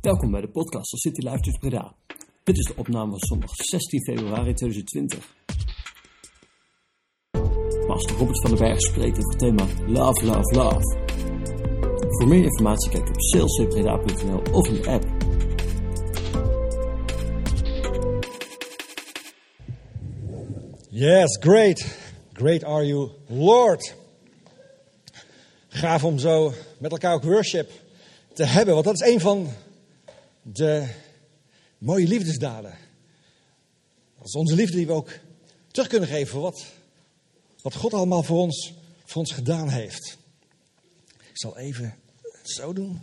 Welkom bij de podcast van City Life Church Breda. Dit is de opname van zondag 16 februari 2020. Pastor Robert van den Berg spreekt over het thema Love, Love, Love. Voor meer informatie kijk op salescbreda.nl of in de app. Yes, great. Great are you, Lord. Gaaf om zo met elkaar ook worship te hebben. Want dat is een van de mooie liefdesdaden. Dat is onze liefde die we ook terug kunnen geven voor wat God allemaal voor ons gedaan heeft. Ik zal even zo doen.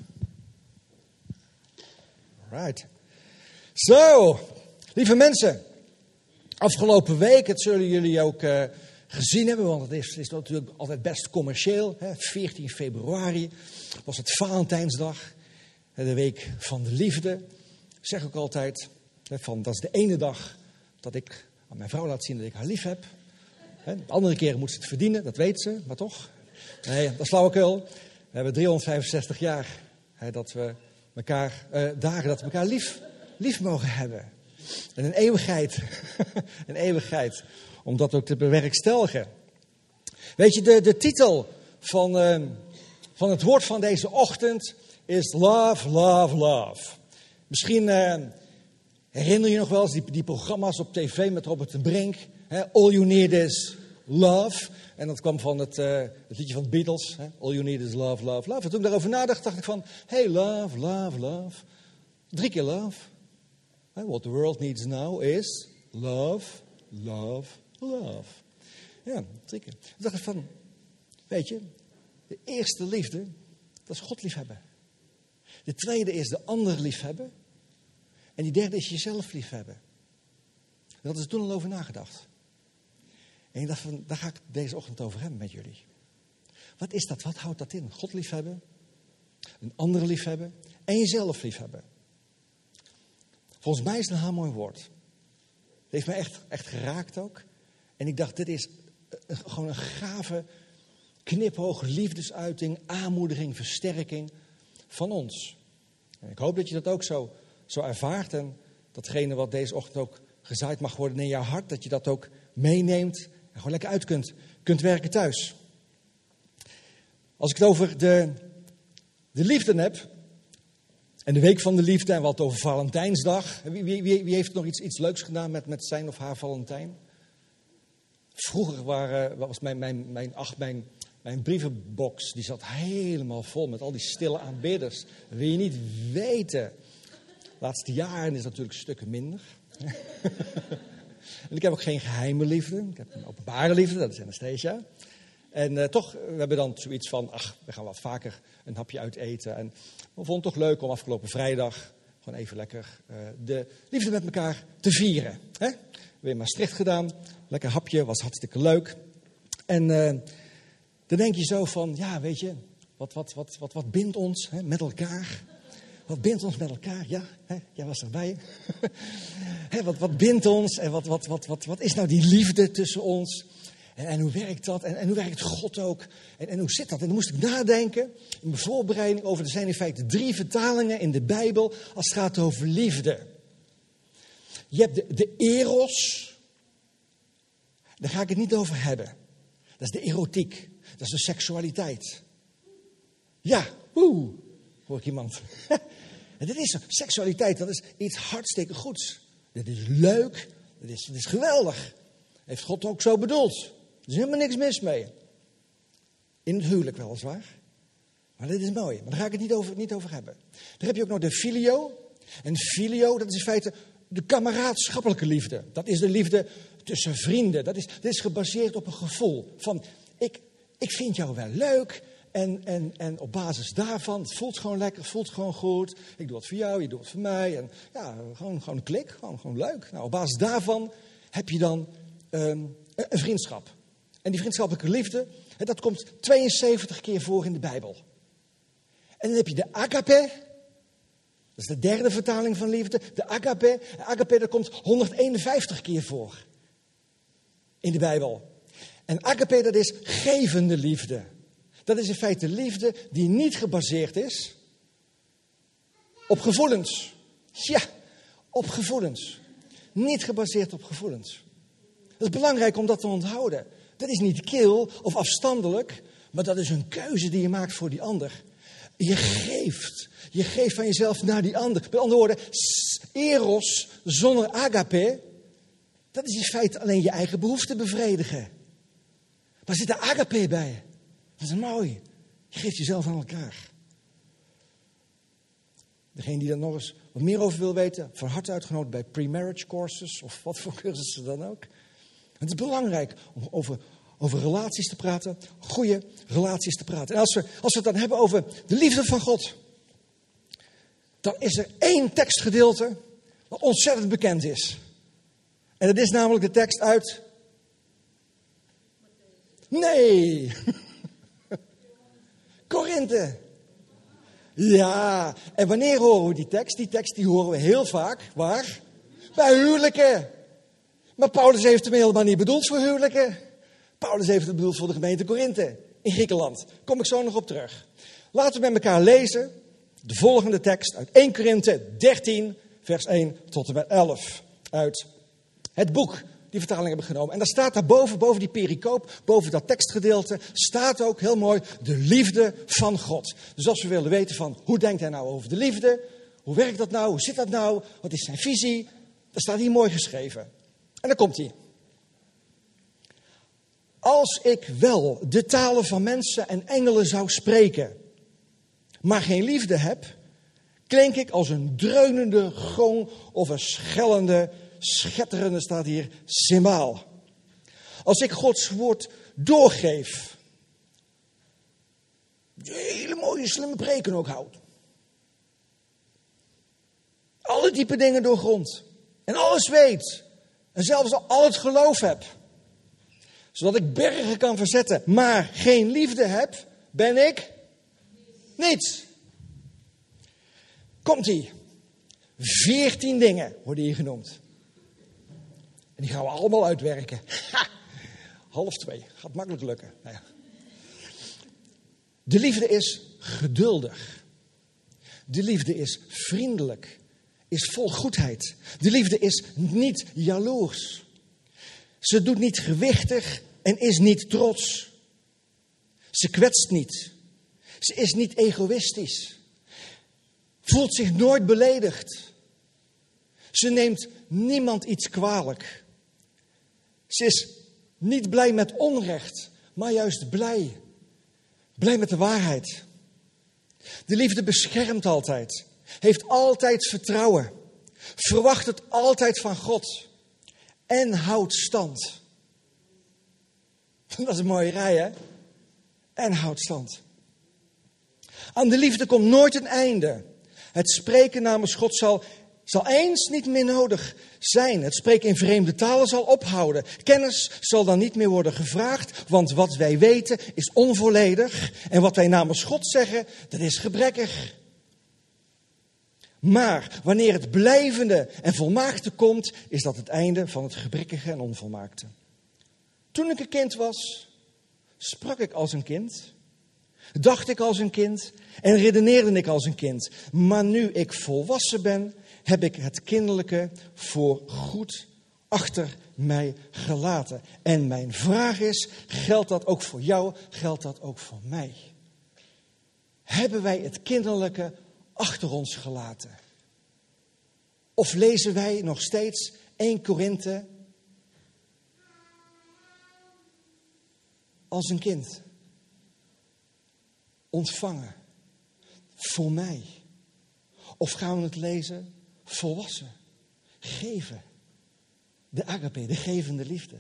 Right. Zo, lieve mensen. Afgelopen week, het zullen jullie ook gezien hebben, want het is natuurlijk altijd best commercieel. 14 februari was het Valentijnsdag, de week van de liefde. Ik zeg ook altijd, dat is de ene dag dat ik aan mijn vrouw laat zien dat ik haar lief heb. De andere keren moet ze het verdienen, dat weet ze, maar toch. Nee, dat is flauwekul. We hebben 365 jaar dat we elkaar, dagen dat we elkaar lief mogen hebben. En een eeuwigheid, om dat ook te bewerkstelligen. Weet je, de titel van het woord van deze ochtend is Love, Love, Love. Misschien herinner je nog wel eens die programma's op tv met Robert de Brink. All you need is love. En dat kwam van het liedje van de Beatles. All you need is love, love, love. En toen ik daarover nadacht, dacht ik van, hey, love, love, love. 3 keer love. What the world needs now is love, love, love. Ja, 3 keer. Toen dacht ik van, weet je, de eerste liefde, dat is God liefhebben. De tweede is de ander liefhebben. En die derde is jezelf liefhebben. Dat is toen al over nagedacht. En ik dacht van, daar ga ik deze ochtend over hebben met jullie. Wat is dat? Wat houdt dat in? God liefhebben, een ander liefhebben en jezelf liefhebben. Volgens mij is het een heel mooi woord. Het heeft me echt geraakt ook. En ik dacht, dit is gewoon een gave, kniphoge liefdesuiting, aanmoediging, versterking van ons. En ik hoop dat je dat ook zo ervaart. En datgene wat deze ochtend ook gezaaid mag worden in jouw hart, dat je dat ook meeneemt en gewoon lekker uit kunt werken thuis. Als ik het over de liefde heb, en de week van de liefde en wat over Valentijnsdag. Wie heeft nog iets leuks gedaan met zijn of haar Valentijn? Vroeger was mijn brievenbox, die zat helemaal vol met al die stille aanbidders. Dat wil je niet weten. De laatste jaren is dat natuurlijk stukken minder. En ik heb ook geen geheime liefde. Ik heb een openbare liefde, dat is Anastasia. En toch, we hebben dan zoiets van, we gaan wat vaker een hapje uit eten. En we vonden het toch leuk om afgelopen vrijdag gewoon even lekker de liefde met elkaar te vieren. Hè? Weer in Maastricht gedaan, lekker hapje, was hartstikke leuk. En dan denk je zo van, ja weet je, wat bindt ons met elkaar? Wat bindt ons met elkaar? Ja, jij was erbij. Wat bindt ons en wat is nou die liefde tussen ons? En hoe werkt dat? En hoe werkt God ook? En hoe zit dat? En dan moest ik nadenken in mijn voorbereiding over, er zijn in feite 3 vertalingen in de Bijbel als het gaat over liefde. Je hebt de eros, daar ga ik het niet over hebben. Dat is de erotiek, dat is de seksualiteit. Ja, hoor ik iemand. En dat is seksualiteit, dat is iets hartstikke goeds. Dat is leuk, dat is geweldig. Heeft God ook zo bedoeld. Er is helemaal niks mis mee. In het huwelijk weliswaar. Maar dit is mooi. Maar daar ga ik het niet over hebben. Dan heb je ook nog de filio. En filio, dat is in feite de kameraadschappelijke liefde. Dat is de liefde tussen vrienden. Dat is gebaseerd op een gevoel. Van, ik vind jou wel leuk. En op basis daarvan, het voelt gewoon lekker, het voelt gewoon goed. Ik doe het voor jou, je doet het voor mij. En ja, gewoon een klik, gewoon leuk. Nou, op basis daarvan heb je dan een vriendschap. En die vriendschappelijke liefde, dat komt 72 keer voor in de Bijbel. En dan heb je de agape. Dat is de derde vertaling van liefde. De agape. De agape, dat komt 151 keer voor in de Bijbel. En agape, dat is gevende liefde. Dat is in feite liefde die niet gebaseerd is Op gevoelens. Ja, op gevoelens. Niet gebaseerd op gevoelens. Dat is belangrijk om dat te onthouden. Dat is niet kil of afstandelijk, maar dat is een keuze die je maakt voor die ander. Je geeft van jezelf naar die ander. Met andere woorden, eros zonder agape, dat is in feite alleen je eigen behoefte bevredigen. Maar zit er agape bij? Dat is mooi. Je geeft jezelf aan elkaar. Degene die daar nog eens wat meer over wil weten, van harte uitgenodigd bij pre-marriage courses of wat voor cursussen dan ook. Het is belangrijk om over relaties te praten, goede relaties te praten. En als we het dan hebben over de liefde van God, dan is er één tekstgedeelte wat ontzettend bekend is. En dat is namelijk de tekst uit... Nee! Korinthe. Ja, en wanneer horen we die tekst? Die tekst die horen we heel vaak. Waar? Bij huwelijken. Maar Paulus heeft hem helemaal niet bedoeld voor huwelijken. Paulus heeft het bedoeld voor de gemeente Korinthe in Griekenland. Kom ik zo nog op terug. Laten we met elkaar lezen de volgende tekst uit 1 Korinthe 13, vers 1 tot en met 11. Uit het boek, die vertaling hebben genomen. En daar staat daarboven, boven die pericoop, boven dat tekstgedeelte, staat ook heel mooi de liefde van God. Dus als we willen weten van, hoe denkt hij nou over de liefde? Hoe werkt dat nou? Hoe zit dat nou? Wat is zijn visie? Dat staat hier mooi geschreven. En dan komt hij. Als ik wel de talen van mensen en engelen zou spreken, maar geen liefde heb, klink ik als een dreunende gong of een schellende, schetterende, staat hier, cymbaal. Als ik Gods woord doorgeef, die hele mooie slimme preken ook houdt, alle diepe dingen doorgrond en alles weet en zelfs al het geloof heb, zodat ik bergen kan verzetten, maar geen liefde heb, ben ik niets. Komt-ie. 14 dingen worden hier genoemd. En die gaan we allemaal uitwerken. Ha! 1:30. Gaat makkelijk lukken. Nou ja. De liefde is geduldig. De liefde is vriendelijk. Is vol goedheid. De liefde is niet jaloers. Ze doet niet gewichtig en is niet trots. Ze kwetst niet. Ze is niet egoïstisch. Voelt zich nooit beledigd. Ze neemt niemand iets kwalijk. Ze is niet blij met onrecht, maar juist blij. Blij met de waarheid. De liefde beschermt altijd. Heeft altijd vertrouwen. Verwacht het altijd van God. En houdt stand. Dat is een mooie rij, hè? En houdt stand. Aan de liefde komt nooit een einde. Het spreken namens God zal eens niet meer nodig zijn. Het spreken in vreemde talen zal ophouden. Kennis zal dan niet meer worden gevraagd, want wat wij weten is onvolledig. En wat wij namens God zeggen, dat is gebrekkig. Maar wanneer het blijvende en volmaakte komt, is dat het einde van het gebrekkige en onvolmaakte. Toen ik een kind was, sprak ik als een kind, dacht ik als een kind en redeneerde ik als een kind. Maar nu ik volwassen ben, heb ik het kinderlijke voor goed achter mij gelaten. En mijn vraag is, geldt dat ook voor jou, geldt dat ook voor mij? Hebben wij het kinderlijke achter ons gelaten? Of lezen wij nog steeds 1 Korinthe als een kind? Ontvangen. Voor mij. Of gaan we het lezen volwassen? Geven. De agape, de gevende liefde.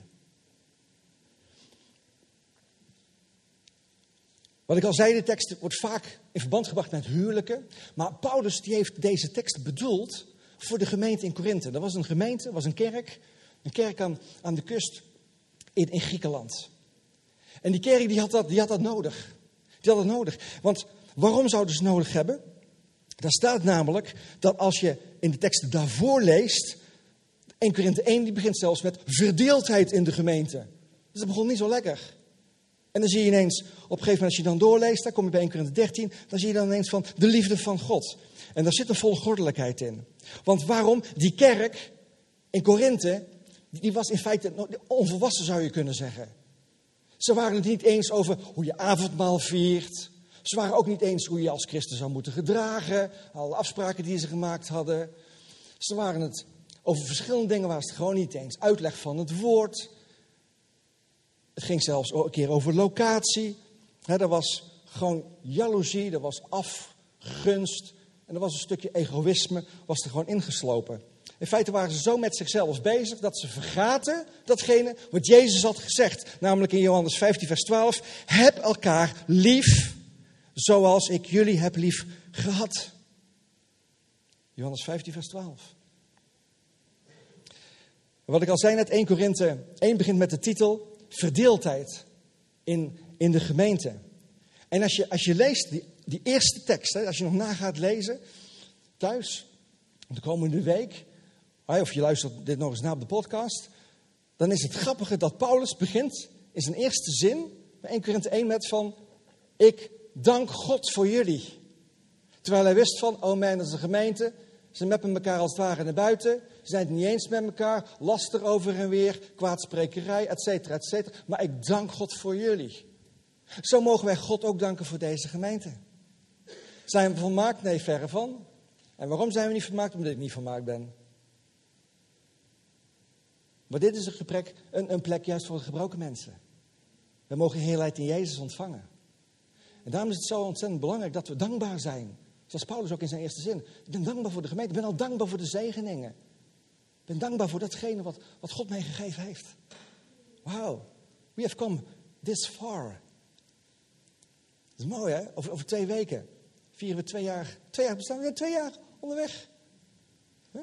Wat ik al zei, de tekst wordt vaak in verband gebracht met huwelijken. Maar Paulus die heeft deze tekst bedoeld voor de gemeente in Korinthe. Dat was een gemeente, was een kerk aan de kust in Griekenland. En die kerk die had dat nodig. Die had dat nodig. Want waarom zouden ze het nodig hebben? Daar staat namelijk dat als je in de tekst daarvoor leest, 1 Korinthe 1 die begint zelfs met verdeeldheid in de gemeente. Dus dat begon niet zo lekker. En dan zie je ineens, op een gegeven moment als je dan doorleest, dan kom je bij 1 Korinthe 13, dan zie je dan ineens van de liefde van God. En daar zit een volgordelijkheid in. Want waarom? Die kerk in Korinthe, die was in feite onvolwassen, zou je kunnen zeggen. Ze waren het niet eens over hoe je avondmaal viert. Ze waren ook niet eens hoe je als christen zou moeten gedragen. Alle afspraken die ze gemaakt hadden. Ze waren het over verschillende dingen, waren ze het gewoon niet eens. Uitleg van het woord. Het ging zelfs een keer over locatie. Er was gewoon jaloezie, er was afgunst. En er was een stukje egoïsme, was er gewoon ingeslopen. In feite waren ze zo met zichzelf bezig dat ze vergaten datgene wat Jezus had gezegd. Namelijk in Johannes 15 vers 12. Heb elkaar lief zoals ik jullie heb lief gehad. Johannes 15 vers 12. Wat ik al zei net, 1 Korinthe 1 begint met de titel verdeeldheid in de gemeente. En als je leest die eerste tekst, als je nog na gaat lezen thuis, de komende week, of je luistert dit nog eens na op de podcast, dan is het grappige dat Paulus begint in zijn eerste zin, bij 1 Korinthe 1 met van, ik dank God voor jullie. Terwijl hij wist van, oh man, dat is een gemeente, ze meppen elkaar als het ware naar buiten, ze zijn het niet eens met elkaar, laster over en weer, kwaadsprekerij, et cetera, et cetera. Maar ik dank God voor jullie. Zo mogen wij God ook danken voor deze gemeente. Zijn we volmaakt? Nee, verre van. En waarom zijn we niet volmaakt? Omdat ik niet volmaakt ben. Maar dit is een plek juist voor gebroken mensen. We mogen heelheid in Jezus ontvangen. En daarom is het zo ontzettend belangrijk dat we dankbaar zijn. Zoals Paulus ook in zijn eerste zin. Ik ben dankbaar voor de gemeente. Ik ben al dankbaar voor de zegeningen. Ik ben dankbaar voor datgene wat God mij gegeven heeft. Wow, we have come this far. Dat is mooi, hè? Over 2 weken vieren we 2 jaar. 2 jaar bestaan we, 2 jaar onderweg. Huh?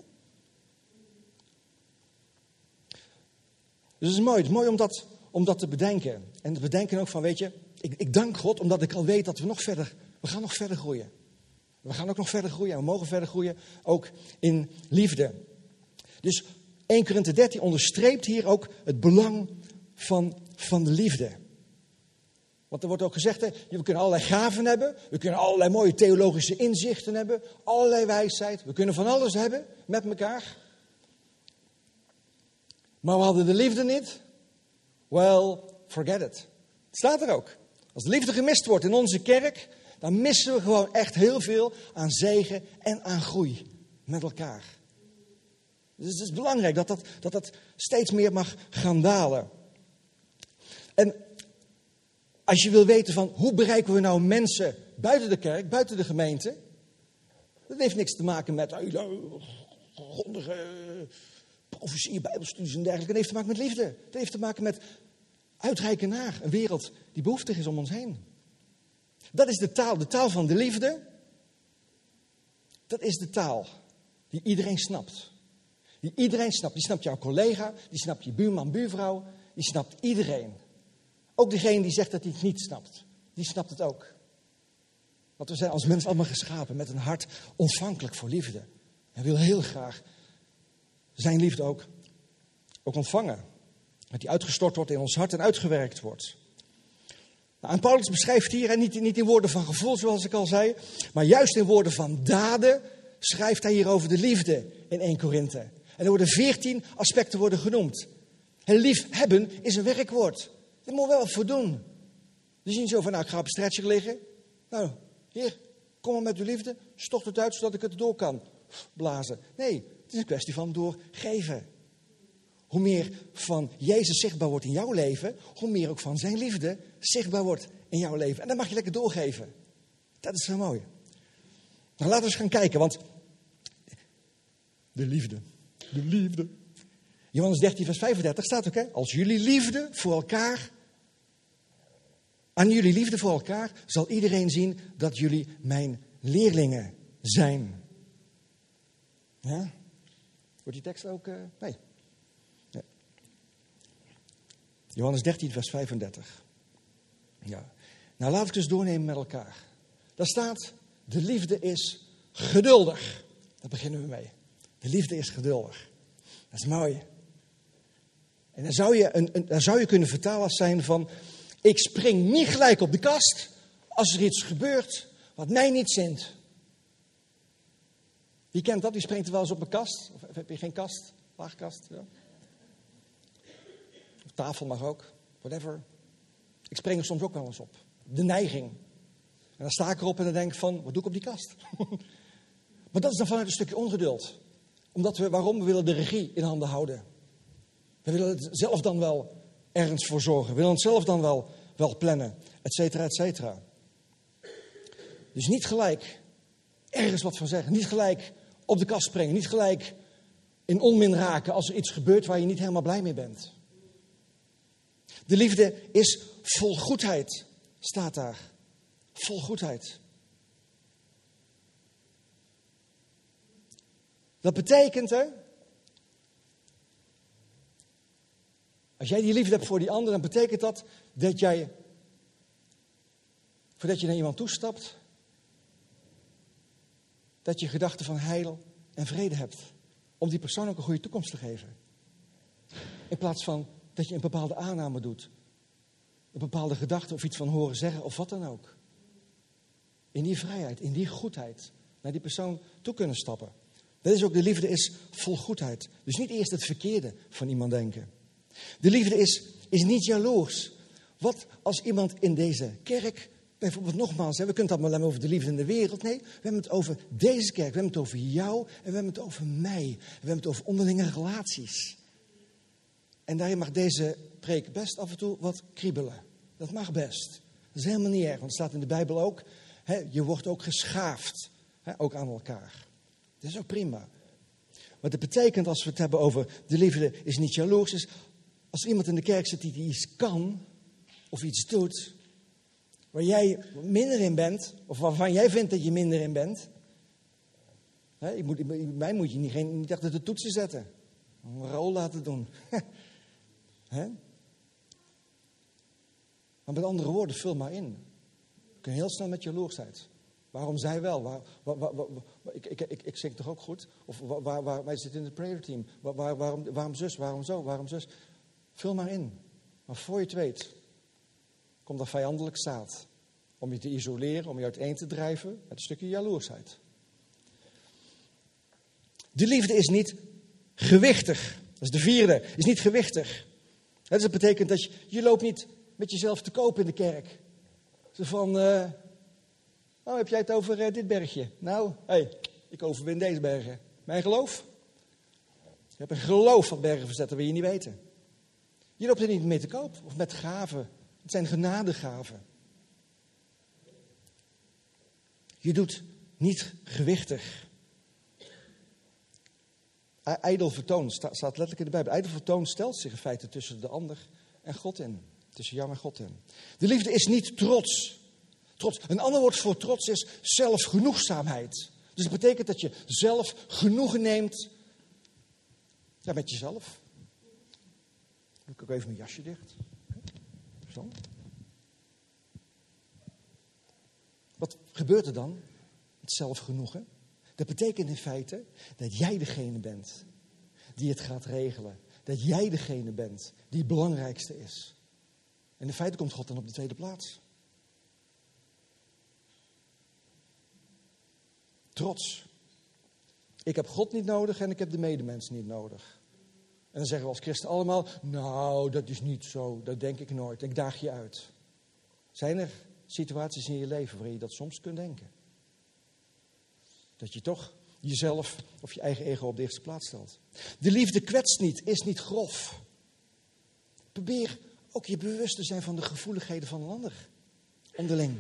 Dus het is mooi om dat te bedenken. En te bedenken ook van, weet je, ik dank God omdat ik al weet dat we gaan nog verder groeien. We gaan ook nog verder groeien en we mogen verder groeien, ook in liefde. Dus 1 Korinthe 13 onderstreept hier ook het belang van de liefde. Want er wordt ook gezegd, we kunnen allerlei gaven hebben. We kunnen allerlei mooie theologische inzichten hebben. Allerlei wijsheid. We kunnen van alles hebben met elkaar. Maar we hadden de liefde niet. Well, forget it. Het staat er ook. Als de liefde gemist wordt in onze kerk, dan missen we gewoon echt heel veel aan zegen en aan groei met elkaar. Dus het is belangrijk dat steeds meer mag gaan dalen. En als je wil weten van hoe bereiken we nou mensen buiten de kerk, buiten de gemeente. Dat heeft niks te maken met grondige profetie, bijbelstudies en dergelijke. Dat heeft te maken met liefde. Dat heeft te maken met uitreiken naar een wereld die behoeftig is om ons heen. Dat is de taal van de liefde. Dat is de taal die iedereen snapt. Die iedereen snapt. Die snapt jouw collega, die snapt je buurman, buurvrouw, die snapt iedereen. Ook degene die zegt dat hij het niet snapt, die snapt het ook. Want we zijn als mensen allemaal geschapen met een hart ontvankelijk voor liefde. En wil heel graag zijn liefde ook ontvangen. Dat die uitgestort wordt in ons hart en uitgewerkt wordt. Nou, en Paulus beschrijft hier, en niet in woorden van gevoel zoals ik al zei, maar juist in woorden van daden schrijft hij hier over de liefde in 1 Korinthe. En er worden 14 aspecten worden genoemd. En liefhebben is een werkwoord. Daar moet wel wat voor doen. Dus niet zo van, ik ga op een stretcher liggen. Nou, hier, kom maar met uw liefde. Stort het uit, zodat ik het door kan blazen. Nee, het is een kwestie van doorgeven. Hoe meer van Jezus zichtbaar wordt in jouw leven, hoe meer ook van zijn liefde zichtbaar wordt in jouw leven. En dat mag je lekker doorgeven. Dat is zo mooi. Nou, laten we eens gaan kijken, want de liefde. Johannes 13 vers 35 staat ook, hè? Als jullie liefde voor elkaar, aan jullie liefde voor elkaar, zal iedereen zien dat jullie mijn leerlingen zijn. Ja? Wordt die tekst ook, nee. Johannes 13 vers 35. Ja. Nou, laat ik dus doornemen met elkaar. Daar staat, de liefde is geduldig. Daar beginnen we mee. De liefde is geduldig. Dat is mooi. En dan zou je kunnen vertalen als zijn van, Ik spring niet gelijk op de kast als er iets gebeurt wat mij niet zint. Wie kent dat? Die springt er wel eens op een kast. Of heb je geen kast? Laagkast? Ja. Of tafel mag ook. Whatever. Ik spring er soms ook wel eens op. De neiging. En dan sta ik erop en dan denk ik van, wat doe ik op die kast? Maar dat is dan vanuit een stukje ongeduld. Omdat waarom? We willen de regie in handen houden. We willen het zelf dan wel ergens voor zorgen. We willen het zelf dan wel plannen. Et cetera, et cetera. Dus niet gelijk ergens wat van zeggen. Niet gelijk op de kast springen. Niet gelijk in onmin raken als er iets gebeurt waar je niet helemaal blij mee bent. De liefde is vol goedheid, staat daar. Vol goedheid. Dat betekent, hè, als jij die liefde hebt voor die ander, dan betekent dat jij, voordat je naar iemand toestapt, dat je gedachten van heil en vrede hebt. Om die persoon ook een goede toekomst te geven. In plaats van dat je een bepaalde aanname doet. Een bepaalde gedachte of iets van horen zeggen of wat dan ook. In die vrijheid, in die goedheid, naar die persoon toe kunnen stappen. Dat is ook, de liefde is vol goedheid. Dus niet eerst het verkeerde van iemand denken. De liefde is niet jaloers. Wat als iemand in deze kerk, bijvoorbeeld nogmaals, we kunnen het allemaal over de liefde in de wereld. Nee, we hebben het over deze kerk, we hebben het over jou en we hebben het over mij. We hebben het over onderlinge relaties. En daarin mag deze preek best af en toe wat kriebelen. Dat mag best. Dat is helemaal niet erg, want het staat in de Bijbel ook. Je wordt ook geschaafd, ook aan elkaar. Dat is ook prima. Wat het betekent als we het hebben over de liefde is niet jaloers. Is als iemand in de kerk zit die iets kan of iets doet waar jij minder in bent, of waarvan jij vindt dat je minder in bent. Mij moet je niet achter de toetsen zetten. Een rol laten doen. Maar met andere woorden, vul maar in. Je kunt heel snel met jaloersheid. Waarom zij wel? Ik zing toch ook goed? Of wij zitten in het prayer team. Waarom zus? Waarom zo? Waarom zus? Vul maar in. Maar voor je het weet, komt er vijandelijk zaad. Om je te isoleren, om je uiteen te drijven met een stukje jaloersheid. De liefde is niet gewichtig. Dat is de vierde. Is niet gewichtig. Dat betekent dat je loopt niet met jezelf te koop in de kerk. Zo van, heb jij het over dit bergje? Nou, ik overwin deze bergen. Mijn geloof? Je hebt een geloof van bergen verzet, dat wil je niet weten. Je loopt er niet mee te koop of met gaven. Het zijn genadegaven. Je doet niet gewichtig. Ijdel vertoon staat letterlijk in de Bijbel. Ijdel vertoon stelt zich in feite tussen de ander en God in. Tussen jou en God in. De liefde is niet trots. Een ander woord voor trots is zelfgenoegzaamheid. Dus het betekent dat je zelf genoegen neemt met jezelf. Doe ik ook even mijn jasje dicht. Zo. Wat gebeurt er dan? Het zelfgenoegen. Dat betekent in feite dat jij degene bent die het gaat regelen. Dat jij degene bent die het belangrijkste is. En in feite komt God dan op de tweede plaats. Trots. Ik heb God niet nodig en ik heb de medemens niet nodig. En dan zeggen we als christen allemaal, nou, dat is niet zo, dat denk ik nooit. Ik daag je uit. Zijn er situaties in je leven waarin je dat soms kunt denken? Dat je toch jezelf of je eigen ego op de eerste plaats stelt. De liefde kwetst niet, is niet grof. Probeer ook je bewust te zijn van de gevoeligheden van een ander. Onderling.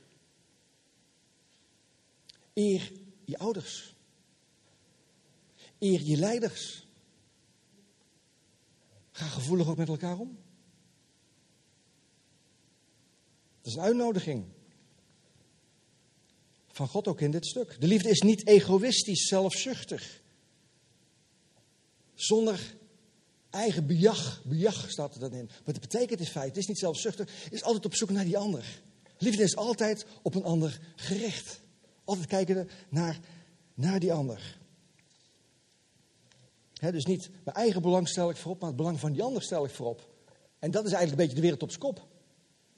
Eer je ouders. Eer je leiders. Ga gevoelig ook met elkaar om. Dat is een uitnodiging. Van God ook in dit stuk. De liefde is niet egoïstisch, zelfzuchtig. Zonder eigen bejag. Bejag staat er dan in. Wat het betekent in feite, het is niet zelfzuchtig, het is altijd op zoek naar die ander. Liefde is altijd op een ander gericht. Altijd kijken naar die ander. Dus niet mijn eigen belang stel ik voorop, maar het belang van die ander stel ik voorop. En dat is eigenlijk een beetje de wereld op z'n kop.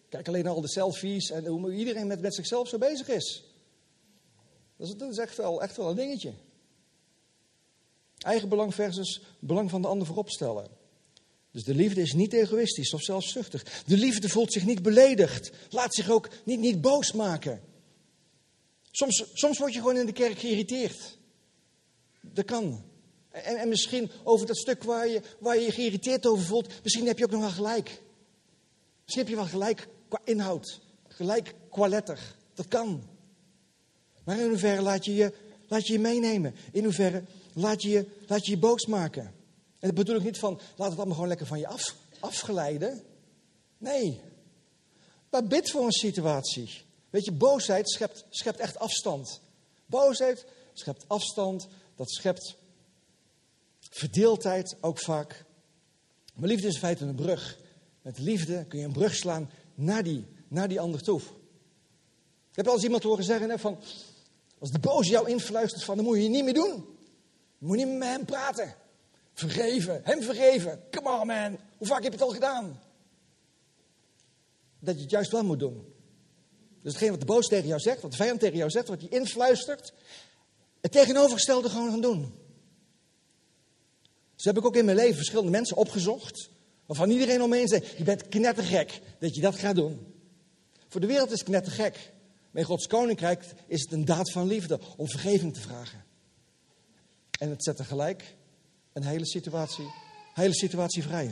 Kijk alleen naar al de selfies en hoe iedereen met zichzelf zo bezig is. Dat is echt wel een dingetje. Eigen belang versus belang van de ander voorop stellen. Dus de liefde is niet egoïstisch of zelfzuchtig. De liefde voelt zich niet beledigd. Laat zich ook niet boos maken. Soms word je gewoon in de kerk geïrriteerd. Dat kan. En misschien over dat stuk waar je je geïrriteerd over voelt, misschien heb je ook nog wel gelijk. Misschien heb je wel gelijk qua inhoud. Gelijk qua letter. Dat kan. Maar in hoeverre laat je je meenemen? In hoeverre laat je je boos maken? En dat bedoel ik niet van, laat het allemaal gewoon lekker van je afgeleiden. Nee. Maar bid voor een situatie. Weet je, boosheid schept echt afstand. Boosheid schept afstand. Dat schept verdeeldheid ook vaak. Maar liefde is in feite een brug. Met liefde kun je een brug slaan naar die ander toe. Ik heb al eens iemand horen zeggen van, als de boze jou influistert van, dan moet je niet meer doen. Je moet niet meer met hem praten. Vergeven, hem vergeven. Come on man, hoe vaak heb je het al gedaan? Dat je het juist wel moet doen. Dus hetgeen wat de boos tegen jou zegt, wat de vijand tegen jou zegt, wat je influistert, het tegenovergestelde gewoon gaan doen. Dus heb ik ook in mijn leven verschillende mensen opgezocht, waarvan iedereen omheen zei, je bent knettergek dat je dat gaat doen. Voor de wereld is het knettergek. Maar in Gods koninkrijk is het een daad van liefde om vergeving te vragen. En het zet tegelijk een hele situatie vrij.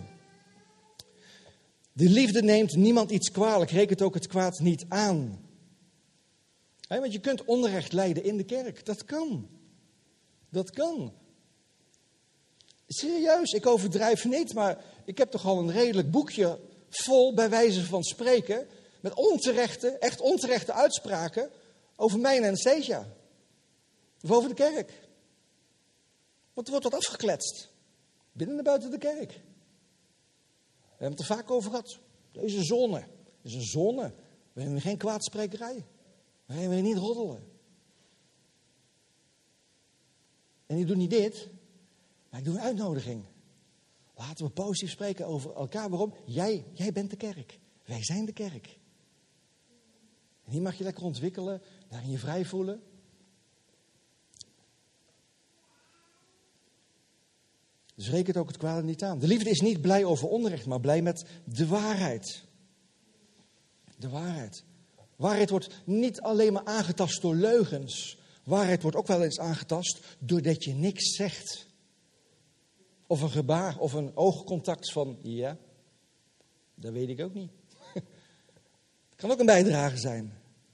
De liefde neemt niemand iets kwalijk, rekent ook het kwaad niet aan. Want je kunt onrecht lijden in de kerk. Dat kan. Dat kan. Serieus, ik overdrijf niet, maar ik heb toch al een redelijk boekje vol, bij wijze van spreken, met echt onterechte uitspraken over mij en Anastasia. Of over de kerk. Want er wordt wat afgekletst. Binnen en buiten de kerk. We hebben het er vaak over gehad. Deze zone is een zone waarin we geen kwaadsprekerij, waarin we niet roddelen. En ik doe niet dit, maar ik doe een uitnodiging. Laten we positief spreken over elkaar. Waarom? Jij bent de kerk. Wij zijn de kerk. En hier mag je lekker ontwikkelen, daarin je vrij voelen. Dus reken het ook het kwade niet aan. De liefde is niet blij over onrecht, maar blij met de waarheid. De waarheid. Waarheid wordt niet alleen maar aangetast door leugens. Waarheid wordt ook wel eens aangetast doordat je niks zegt. Of een gebaar of een oogcontact van, ja, dat weet ik ook niet. Het kan ook een bijdrage zijn.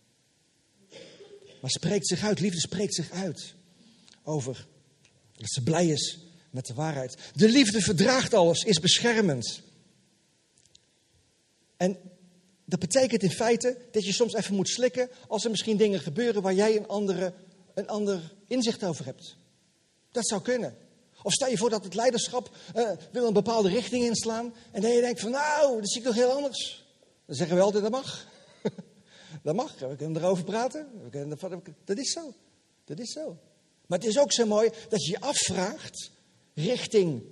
Maar spreekt zich uit, liefde spreekt zich uit. Over dat ze blij is met de waarheid. De liefde verdraagt alles, is beschermend. En dat betekent in feite dat je soms even moet slikken als er misschien dingen gebeuren waar jij een ander inzicht over hebt. Dat zou kunnen. Of stel je voor dat het leiderschap wil een bepaalde richting inslaan en dat je denkt van nou, dat zie ik toch heel anders. Dan zeggen we altijd dat mag. Dat mag, we kunnen erover praten. Dat is zo. Dat is zo. Maar het is ook zo mooi dat je je afvraagt richting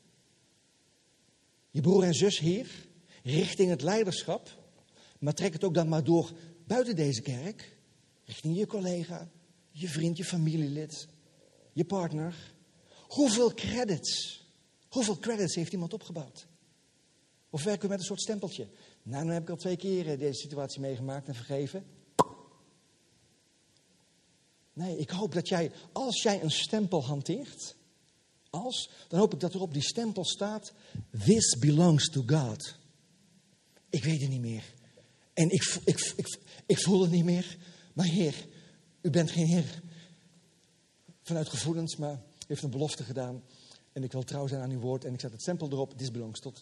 je broer en zus hier, richting het leiderschap. Maar trek het ook dan maar door buiten deze kerk, richting je collega, je vriend, je familielid, je partner. Hoeveel credits heeft iemand opgebouwd? Of werken we met een soort stempeltje? Nou, dan heb ik al 2 keer deze situatie meegemaakt en vergeven. Nee, ik hoop dat jij, als jij een stempel hanteert, dan hoop ik dat er op die stempel staat, this belongs to God. Ik weet het niet meer. En ik voel het niet meer. Maar Heer, u bent geen Heer vanuit gevoelens, maar u heeft een belofte gedaan. En ik wil trouw zijn aan uw woord. En ik zet het stempel erop, dit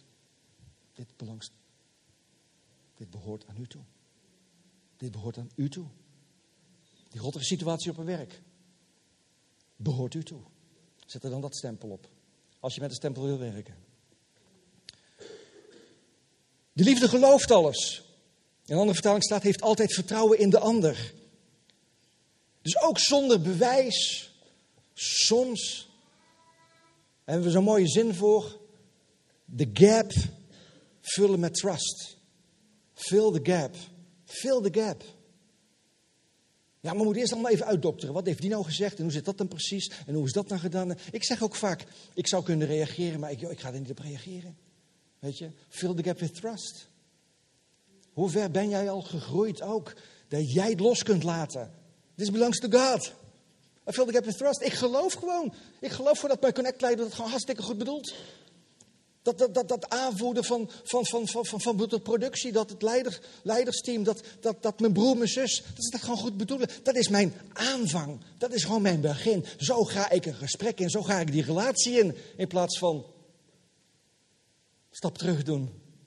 behoort aan u toe. Dit behoort aan u toe. Die rottige situatie op een werk behoort u toe. Zet er dan dat stempel op. Als je met een stempel wil werken. De liefde gelooft alles. In een andere vertaling staat, heeft altijd vertrouwen in de ander. Dus ook zonder bewijs. Soms hebben we zo'n mooie zin voor. De gap vullen met trust. Fill the gap. Fill the gap. Ja, maar we moeten eerst allemaal even uitdokteren. Wat heeft die nou gezegd en hoe zit dat dan precies? En hoe is dat nou gedaan? Ik zeg ook vaak, ik zou kunnen reageren, maar ik ga er niet op reageren. Weet je, fill the gap with trust. Hoe ver ben jij al gegroeid ook, dat jij het los kunt laten? This belongs to God. I fill the gap with trust. Ik geloof gewoon. Ik geloof gewoon dat mijn connect-leider dat gewoon hartstikke goed bedoelt. Dat aanvoeren van de productie, dat het leidersteam, dat mijn broer, mijn zus, dat ze dat gewoon goed bedoelen. Dat is mijn aanvang. Dat is gewoon mijn begin. Zo ga ik een gesprek in, zo ga ik die relatie in plaats van stap terug doen.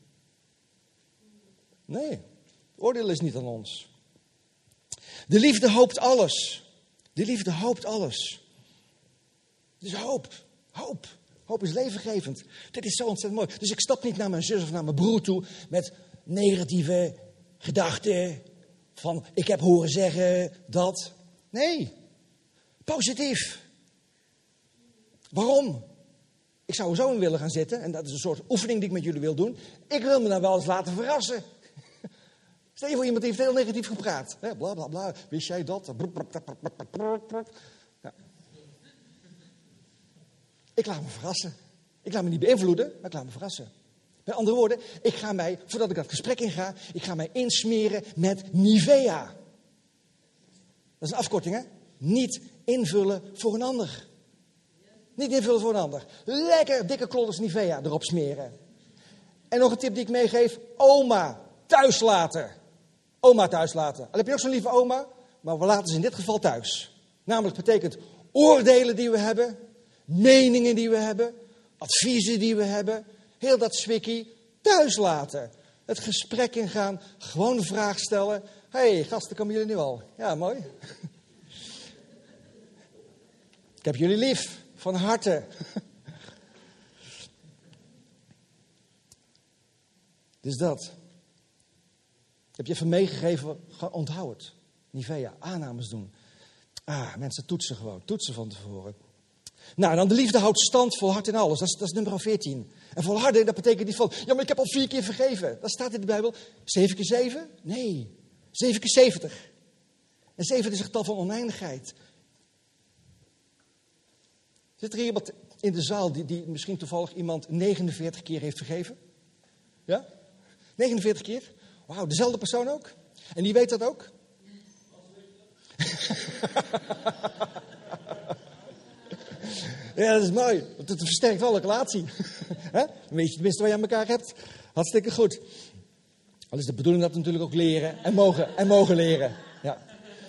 Nee, het oordeel is niet aan ons. De liefde hoopt alles. De liefde hoopt alles. Dus hoop. Hoop is levengevend. Dit is zo ontzettend mooi. Dus ik stap niet naar mijn zus of naar mijn broer toe met negatieve gedachten. Van, ik heb horen zeggen dat. Nee, positief. Waarom? Ik zou er zo in willen gaan zitten. En dat is een soort oefening die ik met jullie wil doen. Ik wil me nou wel eens laten verrassen. Stel je voor, iemand heeft heel negatief gepraat. Bla bla bla, wist jij dat? Ja. Ik laat me verrassen. Ik laat me niet beïnvloeden, maar ik laat me verrassen. Met andere woorden, ik ga mij, voordat ik dat gesprek inga, ik ga mij insmeren met Nivea. Dat is een afkorting, hè? Niet invullen voor een ander. Niet invullen voor een ander. Lekker dikke klodders Nivea erop smeren. En nog een tip die ik meegeef. Oma thuis laten. Oma thuis laten. Al heb je ook zo'n lieve oma, maar we laten ze in dit geval thuis. Namelijk betekent oordelen die we hebben, meningen die we hebben, adviezen die we hebben, heel dat zwikkie thuis laten. Het gesprek ingaan, gewoon een vraag stellen. Hé, gasten, komen jullie nu al? Ja, mooi. Ik heb jullie lief, van harte. Dus dat. Ik heb je even meegegeven, onthoud het. Nivea, aannames doen. Mensen toetsen gewoon, toetsen van tevoren. Nou, dan de liefde houdt stand, volhardt in alles. Dat is nummer 14. En volharden, dat betekent niet van, ja, maar ik heb al 4 keer vergeven. Dat staat in de Bijbel. 7 keer 7? Nee. 7 keer 70. En 7 is een getal van oneindigheid. Zit er iemand in de zaal die misschien toevallig iemand 49 keer heeft vergeven? Ja? 49 keer? Wauw, dezelfde persoon ook? En die weet dat ook? Ja, dat is mooi. Want het versterkt wel een relatie. Dan weet je tenminste wat je aan elkaar hebt. Hartstikke goed. Al is de bedoeling dat we natuurlijk ook leren en mogen leren. Ja.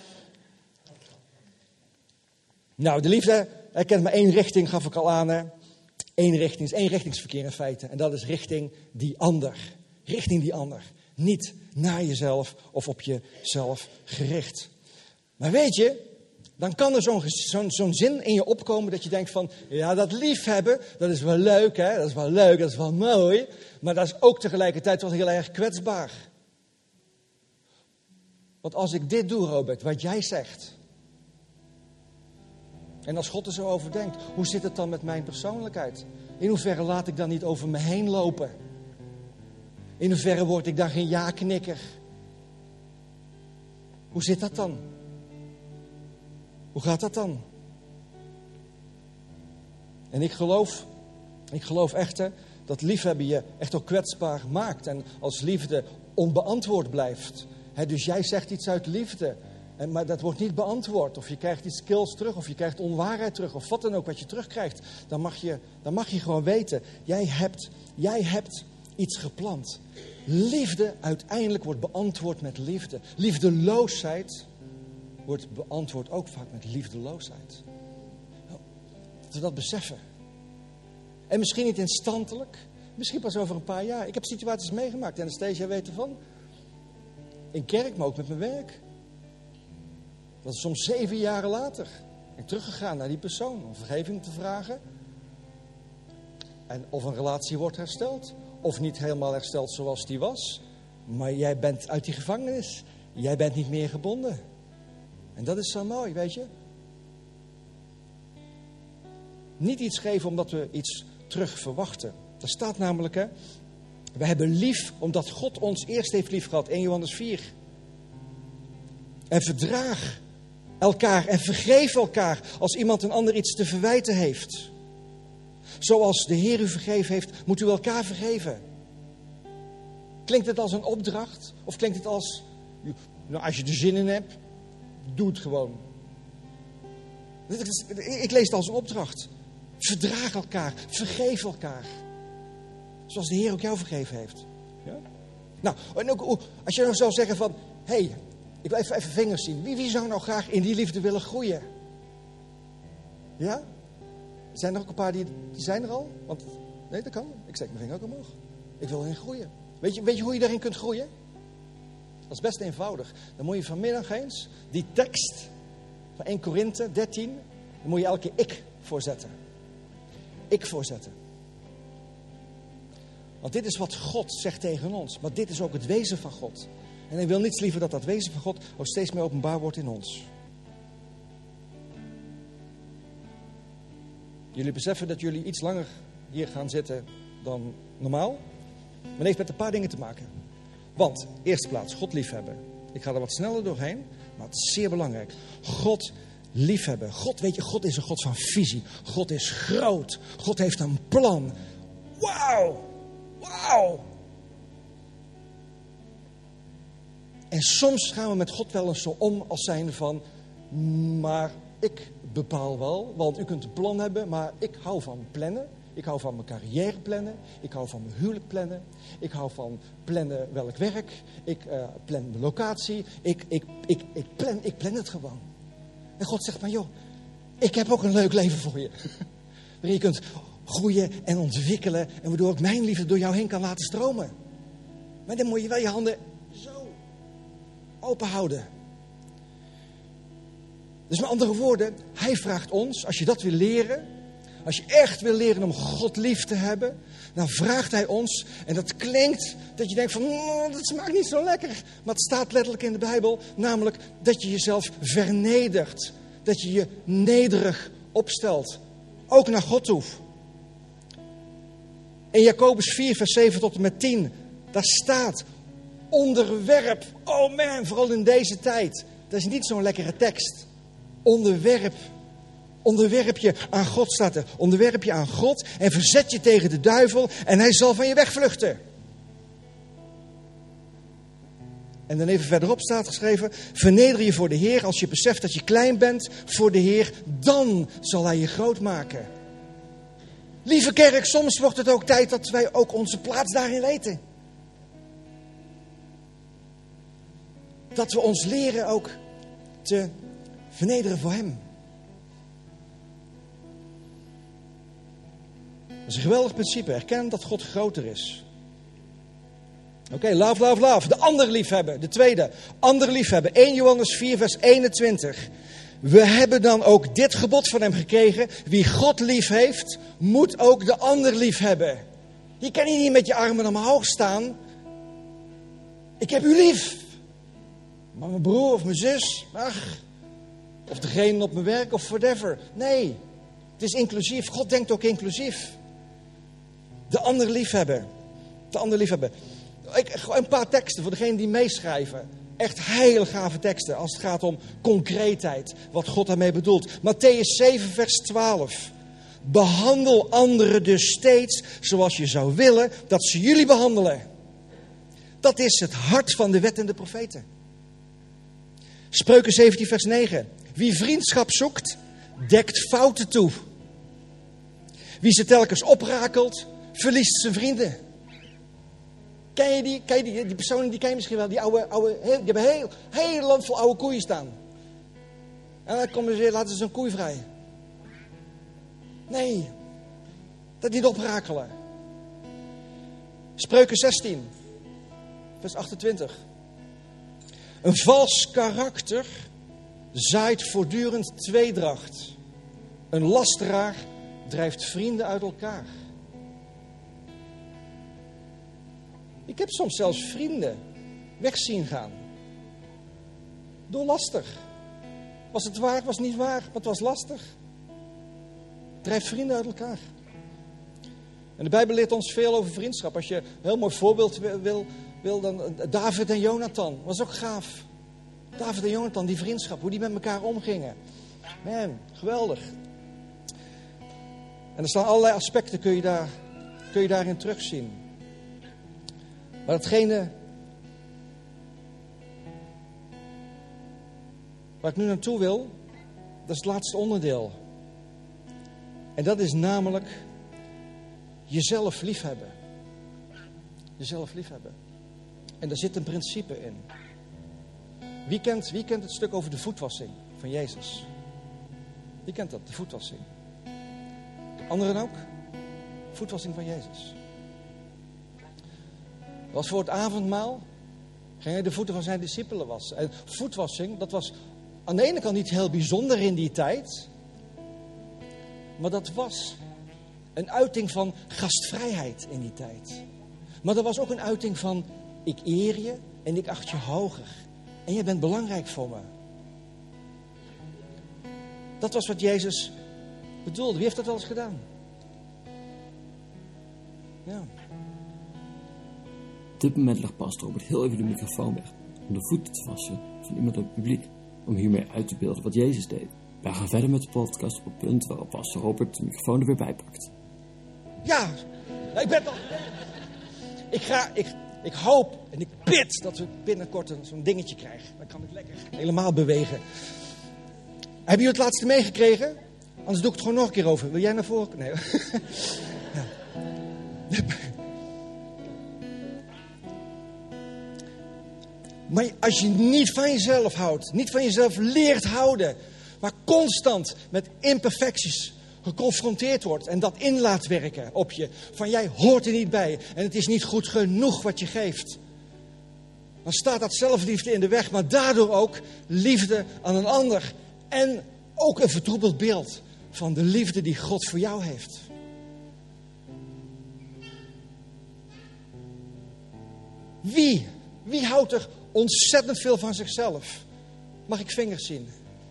Nou, de liefde kent maar 1 richting, gaf ik al aan. Hè. 1 richting is 1 richtingsverkeer in feite. En dat is richting die ander. Richting die ander. Niet naar jezelf of op jezelf gericht. Maar weet je, dan kan er zo'n zin in je opkomen dat je denkt van, ja, dat liefhebben, dat is wel leuk, hè? Dat is wel leuk, dat is wel mooi. Maar dat is ook tegelijkertijd wel heel erg kwetsbaar. Want als ik dit doe, Robert, wat jij zegt, en als God er zo over denkt, hoe zit het dan met mijn persoonlijkheid? In hoeverre laat ik dan niet over me heen lopen? In hoeverre word ik dan geen ja-knikker? Hoe zit dat dan? Hoe gaat dat dan? En ik geloof echt dat liefhebben je echt ook kwetsbaar maakt. En als liefde onbeantwoord blijft. Dus jij zegt iets uit liefde. Maar dat wordt niet beantwoord. Of je krijgt iets kills terug. Of je krijgt onwaarheid terug. Of wat dan ook wat je terugkrijgt. Dan mag je gewoon weten. Jij hebt iets geplant. Liefde uiteindelijk wordt beantwoord met liefde. Liefdeloosheid wordt beantwoord ook vaak met liefdeloosheid. Dat we dat beseffen. En misschien niet instantelijk. Misschien pas over een paar jaar. Ik heb situaties meegemaakt. En Anastasia weet ervan. In kerk, maar ook met mijn werk. Dat is soms 7 jaren later. Ik ben teruggegaan naar die persoon. Om vergeving te vragen. En of een relatie wordt hersteld. Of niet helemaal hersteld zoals die was. Maar jij bent uit die gevangenis. Jij bent niet meer gebonden. En dat is zo mooi, weet je. Niet iets geven omdat we iets terug verwachten. Er staat namelijk, We hebben lief omdat God ons eerst heeft lief gehad. 1 Johannes 4. En verdraag elkaar en vergeef elkaar als iemand een ander iets te verwijten heeft. Zoals de Heer u vergeven heeft, moet u elkaar vergeven. Klinkt het als een opdracht? Of klinkt het als, nou, als je er zin in hebt, doe het gewoon. Ik lees het als een opdracht. Verdraag elkaar, vergeef elkaar. Zoals de Heer ook jou vergeven heeft. Ja? Nou, en ook, als je nou zou zeggen van, hé, ik wil even vingers zien. Wie zou nou graag in die liefde willen groeien? Ja? Zijn er ook een paar die zijn er al? Want, nee, dat kan. Ik steek mijn vinger ook omhoog. Ik wil erin groeien. Weet je hoe je daarin kunt groeien? Dat is best eenvoudig. Dan moet je vanmiddag eens die tekst van 1 Korinthe 13, dan moet je elke keer ik voorzetten. Ik voorzetten. Want dit is wat God zegt tegen ons. Maar dit is ook het wezen van God. En ik wil niets liever dat dat wezen van God ook steeds meer openbaar wordt in ons. Jullie beseffen dat jullie iets langer hier gaan zitten dan normaal. Maar het heeft met een paar dingen te maken. Want, eerste plaats, God liefhebben. Ik ga er wat sneller doorheen, maar het is zeer belangrijk. God liefhebben. God, weet je, God is een God van visie. God is groot. God heeft een plan. Wauw! Wauw! En soms gaan we met God wel eens zo om als zijnde van, maar ik bepaal wel, want u kunt een plan hebben, maar ik hou van plannen. Ik hou van mijn carrière plannen. Ik hou van mijn huwelijk plannen. Ik hou van plannen welk werk. Ik plan de locatie. Ik plan het gewoon. En God zegt maar, joh, ik heb ook een leuk leven voor je. Waarin je kunt groeien en ontwikkelen. En waardoor ik mijn liefde door jou heen kan laten stromen. Maar dan moet je wel je handen zo open houden. Dus met andere woorden, hij vraagt ons, als je dat wil leren, als je echt wil leren om God lief te hebben, dan vraagt hij ons, en dat klinkt dat je denkt van, dat smaakt niet zo lekker. Maar het staat letterlijk in de Bijbel, namelijk dat je jezelf vernedert. Dat je je nederig opstelt. Ook naar God toe. In Jacobus 4 vers 7 tot en met 10, daar staat, onderwerp. Oh man, vooral in deze tijd. Dat is niet zo'n lekkere tekst. Onderwerp je aan God, staat er. Onderwerp je aan God en verzet je tegen de duivel en hij zal van je wegvluchten. En dan even verderop staat geschreven, verneder je voor de Heer als je beseft dat je klein bent voor de Heer, dan zal hij je groot maken. Lieve kerk, soms wordt het ook tijd dat wij ook onze plaats daarin weten. Dat we ons leren ook te vernederen voor hem. Dat is een geweldig principe. Erkennen dat God groter is. Oké, love, love, love. De ander liefhebben. De tweede. Ander liefhebben. 1 Johannes 4 vers 21. We hebben dan ook dit gebod van hem gekregen. Wie God lief heeft, moet ook de ander lief hebben. Je kan hier niet met je armen omhoog staan. Ik heb u lief. Maar mijn broer of mijn zus, ach, of degene op mijn werk of whatever. Nee, het is inclusief. God denkt ook inclusief. De ander liefhebben. De ander liefhebben. Een paar teksten voor degenen die meeschrijven. Echt hele gave teksten als het gaat om concreetheid. Wat God daarmee bedoelt. Mattheüs 7 vers 12. Behandel anderen dus steeds zoals je zou willen dat ze jullie behandelen. Dat is het hart van de wet en de profeten. Spreuken 17 vers 9. Wie vriendschap zoekt, dekt fouten toe. Wie ze telkens oprakelt, verliest zijn vrienden. Ken je die personen, die ken je misschien wel. Die hebben een heel land vol oude koeien staan. En dan komen ze weer, laten ze een koei vrij. Nee, dat niet oprakelen. Spreuken 16, vers 28. Een vals karakter zaait voortdurend tweedracht. Een lasteraar drijft vrienden uit elkaar. Ik heb soms zelfs vrienden weg zien gaan. Door lastig. Was het waar, was het niet waar, maar het was lastig. Drijft vrienden uit elkaar. En de Bijbel leert ons veel over vriendschap. Als je een heel mooi voorbeeld wil dan David en Jonathan. Was ook gaaf. David en Jonathan, die vriendschap, hoe die met elkaar omgingen. Man, geweldig. En er staan allerlei aspecten, kun je daarin terugzien. Maar hetgene waar ik nu naartoe wil, dat is het laatste onderdeel. En dat is namelijk jezelf liefhebben. Jezelf liefhebben. En daar zit een principe in. Wie kent het stuk over de voetwassing van Jezus? Wie kent dat, de voetwassing? Anderen ook? Voetwassing van Jezus. Dat was voor het avondmaal. Ging hij de voeten van zijn discipelen wassen. En voetwassing, dat was aan de ene kant niet heel bijzonder in die tijd. Maar dat was een uiting van gastvrijheid in die tijd. Maar dat was ook een uiting van, ik eer je en ik acht je hoger. En jij bent belangrijk voor me. Dat was wat Jezus bedoelde. Wie heeft dat wel eens gedaan? Ja. Op dit moment legt pastor Robert heel even de microfoon weg om de voeten te wassen van iemand uit het publiek. Om hiermee uit te beelden wat Jezus deed. Wij gaan verder met de podcast op het punt waarop pastor Robert de microfoon er weer bij pakt. Ja, ik ben toch... Ik hoop en ik bid dat we binnenkort zo'n dingetje krijgen. Dan kan ik lekker helemaal bewegen. Hebben jullie het laatste meegekregen? Anders doe ik het gewoon nog een keer over. Wil jij naar voren? Nee. Ja. Maar als je niet van jezelf houdt, niet van jezelf leert houden, maar constant met imperfecties geconfronteerd wordt en dat in laat werken op je, van jij hoort er niet bij en het is niet goed genoeg wat je geeft, dan staat dat zelfliefde in de weg, maar daardoor ook liefde aan een ander en ook een vertroebeld beeld van de liefde die God voor jou heeft. Wie houdt er ontzettend veel van zichzelf? Mag ik vingers zien?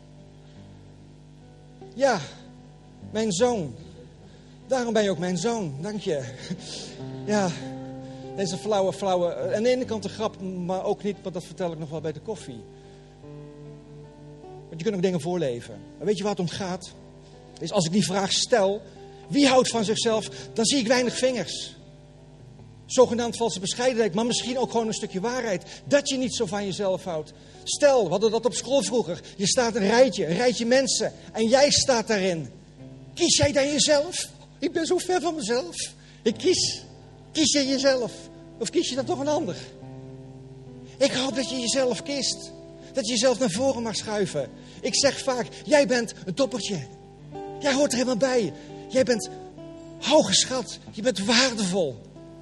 Ja, mijn zoon. Daarom ben je ook mijn zoon, dank je. Ja, deze flauwe. Aan de ene kant een grap, maar ook niet, want dat vertel ik nog wel bij de koffie. Want je kunt ook dingen voorleven. Maar weet je waar het om gaat? Is als ik die vraag stel, wie houdt van zichzelf, dan zie ik weinig vingers. Zogenaamd valse bescheidenheid, maar misschien ook gewoon een stukje waarheid. Dat je niet zo van jezelf houdt. Stel, we hadden dat op school vroeger. Je staat een rijtje mensen. En jij staat daarin. Kies jij dan jezelf? Ik ben zo ver van mezelf. Kies je jezelf? Of kies je dan toch een ander? Ik hoop dat je jezelf kiest. Dat je jezelf naar voren mag schuiven. Ik zeg vaak, jij bent een toppertje. Jij hoort er helemaal bij. Jij bent hooggeschat. Je bent waardevol.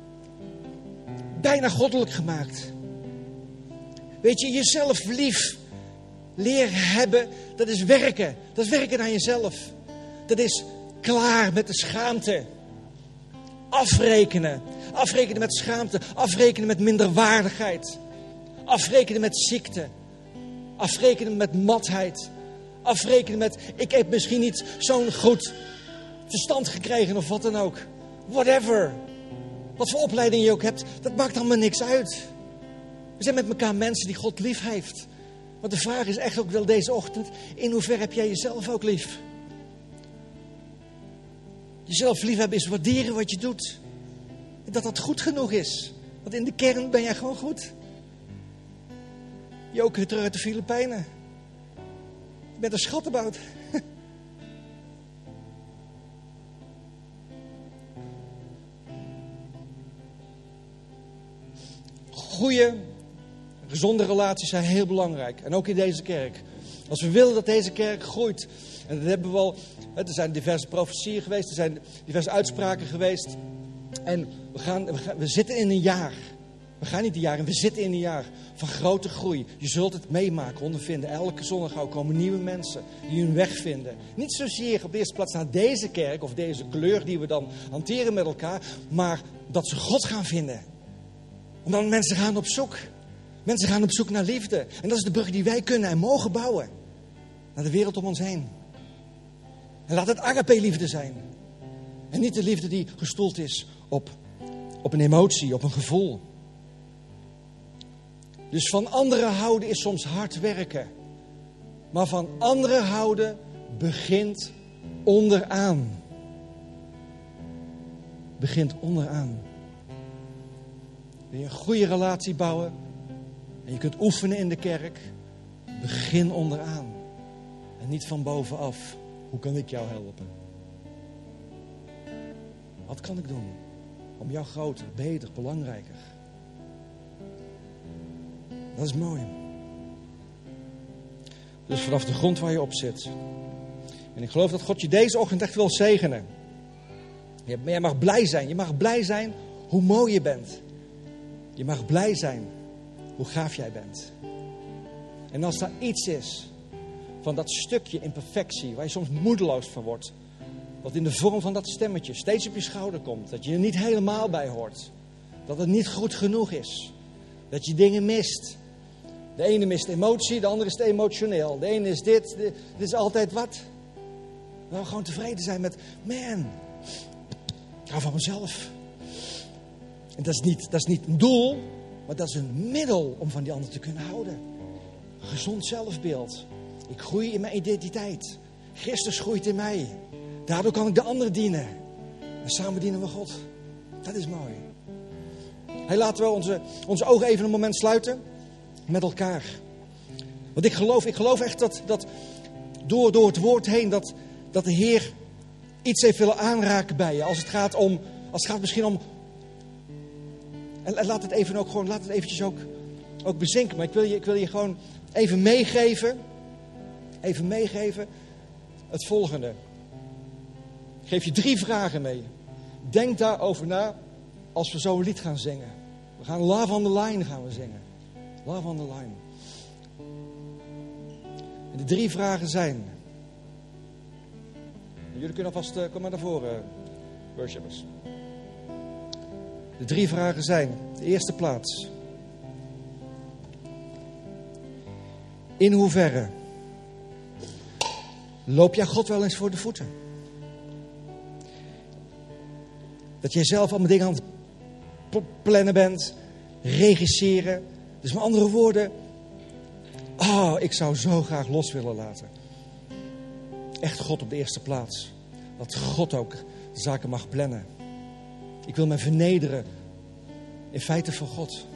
Bijna goddelijk gemaakt. Weet je, jezelf lief leren hebben, dat is werken. Dat is werken aan jezelf. Dat is klaar met de schaamte. Afrekenen. Afrekenen met schaamte. Afrekenen met minderwaardigheid. Afrekenen met ziekte. Afrekenen met matheid. Afrekenen met, ik heb misschien niet zo'n goed verstand gekregen of wat dan ook. Whatever. Wat voor opleiding je ook hebt, dat maakt allemaal niks uit. We zijn met elkaar mensen die God lief heeft. Maar de vraag is echt ook wel deze ochtend, in hoeverre heb jij jezelf ook lief? Jezelf lief hebben is waarderen wat je doet. En dat goed genoeg is. Want in de kern ben jij gewoon goed. Je ook weer terug uit de Filipijnen. Je bent een schattenbout. Goede, gezonde relaties zijn heel belangrijk. En ook in deze kerk. Als we willen dat deze kerk groeit. En dat hebben we al. Er zijn diverse profetieën geweest. Er zijn diverse uitspraken geweest. En we zitten in een jaar. We gaan niet een jaar in. We zitten in een jaar van grote groei. Je zult het meemaken, ondervinden. Elke zondag komen nieuwe mensen die hun weg vinden. Niet zozeer op de eerste plaats naar deze kerk. Of deze kleur die we dan hanteren met elkaar. Maar dat ze God gaan vinden. Omdat mensen gaan op zoek. Mensen gaan op zoek naar liefde. En dat is de brug die wij kunnen en mogen bouwen. Naar de wereld om ons heen. En laat het agape liefde zijn. En niet de liefde die gestoeld is op een emotie, op een gevoel. Dus van anderen houden is soms hard werken. Maar van anderen houden begint onderaan. Begint onderaan. Wil je een goede relatie bouwen en je kunt oefenen in de kerk, begin onderaan. En niet van bovenaf. Hoe kan ik jou helpen? Wat kan ik doen om jou groter, beter, belangrijker? Dat is mooi. Dus vanaf de grond waar je op zit. En ik geloof dat God je deze ochtend echt wil zegenen. Jij mag blij zijn. Je mag blij zijn hoe mooi je bent. Je mag blij zijn hoe gaaf jij bent. En als daar iets is van dat stukje imperfectie waar je soms moedeloos van wordt, wat in de vorm van dat stemmetje steeds op je schouder komt, dat je er niet helemaal bij hoort, dat het niet goed genoeg is, dat je dingen mist. De ene mist emotie, de andere is te emotioneel. De ene is dit is altijd wat. Nou, gewoon tevreden zijn met, man, ik hou van mezelf. En dat is niet een doel, maar dat is een middel om van die ander te kunnen houden. Een gezond zelfbeeld. Ik groei in mijn identiteit. Christus groeit in mij. Daardoor kan ik de ander dienen. En samen dienen we God. Dat is mooi. Hey, laten we onze ogen even een moment sluiten. Met elkaar. Want ik geloof echt dat door het woord heen, dat de Heer iets heeft willen aanraken bij je. Als het gaat misschien om. En laat het even ook gewoon, laat het eventjes ook bezinken. Maar ik wil je gewoon even meegeven. Het volgende. Ik geef je 3 vragen mee. Denk daarover na als we zo een lied gaan zingen. We gaan Love on the Line gaan we zingen. Love on the Line. En de 3 vragen zijn. Jullie kunnen alvast, kom maar naar voren, worshippers. De 3 vragen zijn, de eerste plaats. In hoeverre loop jij God wel eens voor de voeten? Dat jij zelf allemaal dingen aan het plannen bent, regisseren. Dus met andere woorden, ik zou zo graag los willen laten. Echt God op de eerste plaats. Dat God ook de zaken mag plannen. Ik wil me vernederen in feite voor God.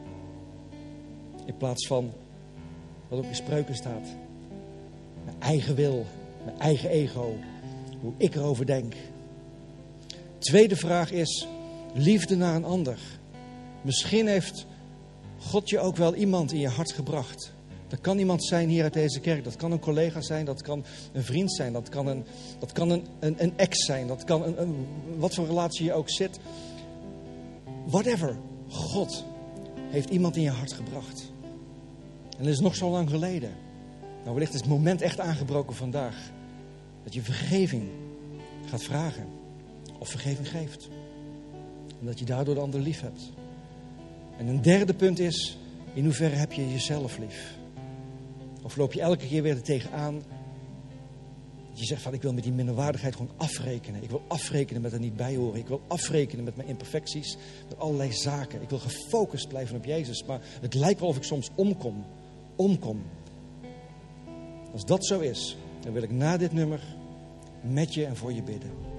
In plaats van wat ook in Spreuken staat. Mijn eigen wil, mijn eigen ego. Hoe ik erover denk. Tweede vraag is liefde naar een ander. Misschien heeft God je ook wel iemand in je hart gebracht. Dat kan iemand zijn hier uit deze kerk. Dat kan een collega zijn. Dat kan een vriend zijn. Dat kan een ex zijn. Dat kan wat voor relatie je ook zit. Whatever. God heeft iemand in je hart gebracht. En dat is nog zo lang geleden. Nou, wellicht is het moment echt aangebroken vandaag. Dat je vergeving gaat vragen. Of vergeving geeft. En dat je daardoor de ander lief hebt. En een derde punt is, in hoeverre heb je jezelf lief? Of loop je elke keer weer er tegenaan. Dat je zegt van, ik wil met die minderwaardigheid gewoon afrekenen. Ik wil afrekenen met er niet bij horen. Ik wil afrekenen met mijn imperfecties. Met allerlei zaken. Ik wil gefocust blijven op Jezus. Maar het lijkt wel of ik soms omkom. Als dat zo is, dan wil ik na dit nummer met je en voor je bidden.